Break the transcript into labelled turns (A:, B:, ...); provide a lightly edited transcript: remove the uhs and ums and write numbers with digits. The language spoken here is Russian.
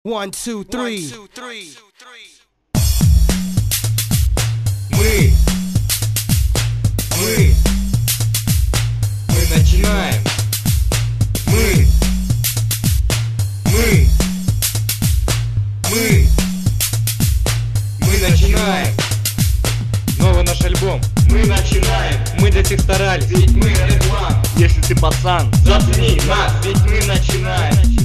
A: One, two, three.
B: Мы начинаем. Мы начинаем. Новый наш альбом. Мы начинаем. Мы для всех старались, ведь мы реклам. Если ты пацан, заткни нас, ведь мы начинаем.